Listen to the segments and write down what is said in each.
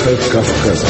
Кавказа.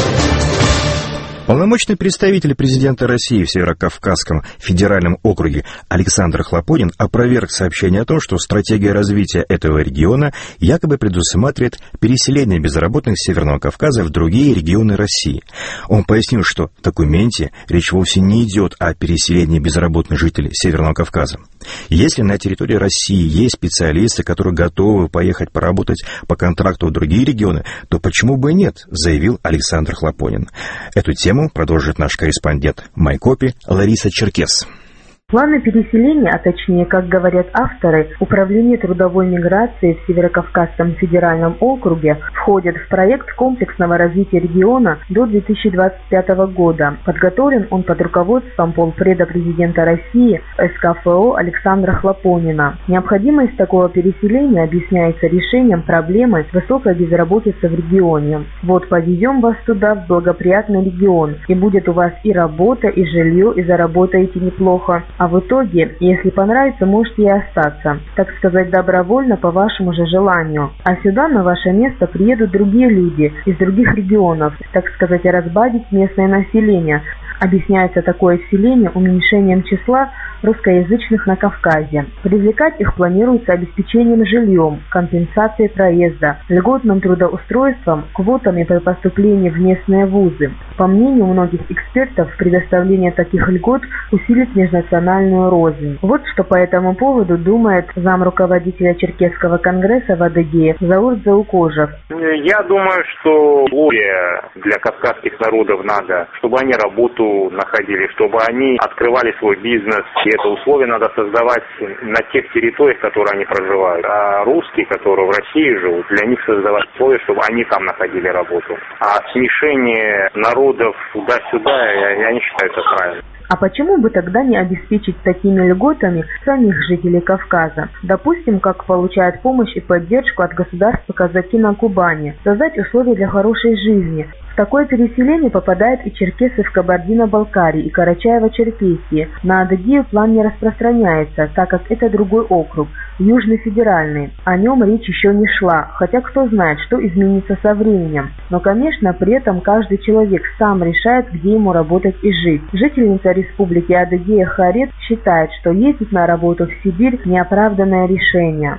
Полномочный представитель президента России в Северо-Кавказском федеральном округе Александр Хлопонин опроверг сообщение о том, что стратегия развития этого региона якобы предусматривает переселение безработных с Северного Кавказа в другие регионы России. Он пояснил, что в документе речь вовсе не идет о переселении безработных жителей Северного Кавказа. Если на территории России есть специалисты, которые готовы поехать поработать по контракту в другие регионы, то почему бы и нет, заявил Александр Хлопонин. Эту тему продолжит наш корреспондент Майкопи Лариса Черкес. Планы переселения, а точнее, как говорят авторы, Управление трудовой миграции в Северо-Кавказском федеральном округе входят в проект комплексного развития региона до 2025 года. Подготовлен он под руководством полпреда президента России СКФО Александра Хлопонина. Необходимость такого переселения объясняется решением проблемы высокой безработицы в регионе. Вот повезем вас туда, в благоприятный регион, и будет у вас и работа, и жилье, и заработаете неплохо. А в итоге, если понравится, можете и остаться, так сказать, добровольно по вашему же желанию. А сюда на ваше место приедут другие люди из других регионов, так сказать, разбавить местное население. Объясняется такое вселение уменьшением числа русскоязычных на Кавказе. Привлекать их планируется обеспечением жильем, компенсацией проезда, льготным трудоустройством, квотами при поступлении в местные вузы. По мнению многих экспертов, предоставление таких льгот усилит межнациональную рознь. Вот что по этому поводу думает замруководителя Черкесского конгресса в Адыгее Заур Заукожев. Я думаю, что условия для кавказских народов надо, чтобы они работу находили, чтобы они открывали свой бизнес. И это условие надо создавать на тех территориях, которые они проживают. А русские, которые в России живут, для них создавать условия, чтобы они там находили работу. А смешение народов туда-сюда, я не считаю это правильным. А почему бы тогда не обеспечить такими льготами самих жителей Кавказа? Допустим, как получают помощь и поддержку от государства казаки на Кубани. Создать условия для хорошей жизни. В такое переселение попадают и черкесы в Кабардино-Балкарии и Карачаево-Черкесии. На Адыгею план не распространяется, так как это другой округ, Южный федеральный. О нем речь еще не шла, хотя кто знает, что изменится со временем. Но, конечно, при этом каждый человек сам решает, где ему работать и жить. Жительница республики Адыгея Харет считает, что ездить на работу в Сибирь – неоправданное решение.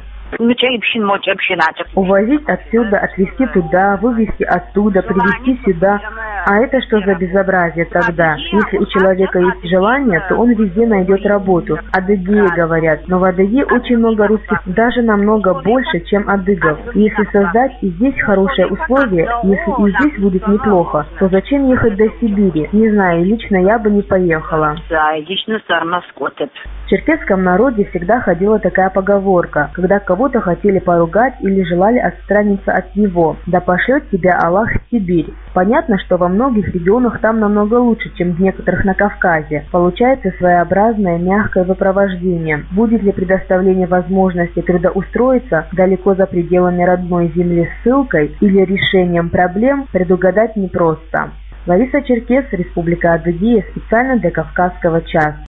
Увозить отсюда, отвезти туда, вывезти оттуда, привезти сюда. А это что за безобразие тогда? Если у человека есть желание, то он везде найдет работу. Адыгеи говорят, но в Адыгее очень много русских, даже намного больше, чем адыгов. Если создать и здесь хорошие условия, если и здесь будет неплохо, то зачем ехать до Сибири? Не знаю, лично я бы не поехала. В черкесском народе всегда ходила такая поговорка, когда кого-то хотели поругать или желали отстраниться от него. Да пошлет тебя Аллах в Сибирь. Понятно, что во многих регионах там намного лучше, чем в некоторых на Кавказе. Получается своеобразное мягкое выпровождение. Будет ли предоставление возможности трудоустроиться далеко за пределами родной земли ссылкой или решением проблем, предугадать непросто. Лариса Черкес, Республика Адыгея, специально для Кавказского часа.